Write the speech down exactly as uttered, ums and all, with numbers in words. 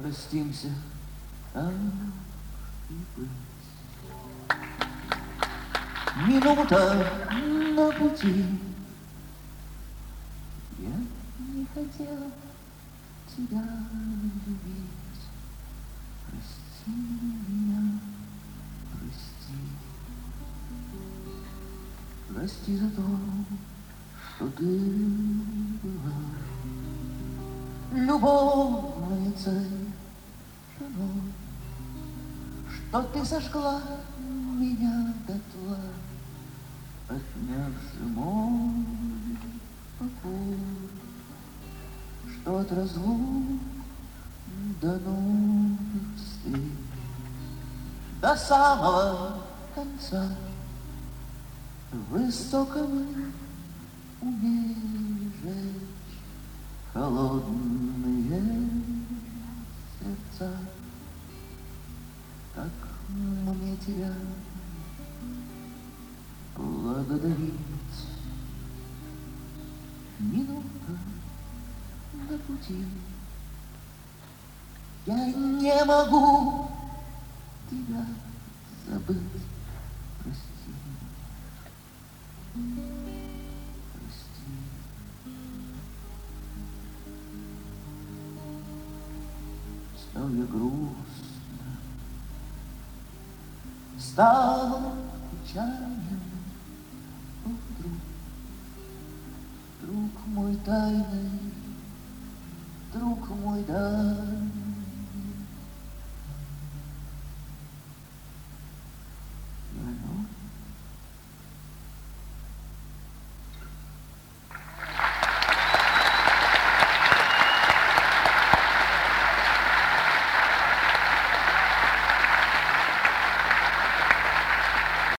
простимся, так и быть. Минута на пути. Я не хотела тебя любить. Прости меня, прости. Прости за то, что ты была любовницей, женой, что ты сожгла меня дотла, отнявши мой покой, что от разлук до новых встреч, до самого конца высокого умели жечь холодные сердца. Как мне тебя благодарить? Минута на пути. Я не могу тебя забыть. Прости, прости. Стал я грустно, стал печален. О, друг, друг мой тайный, друг мой дальний,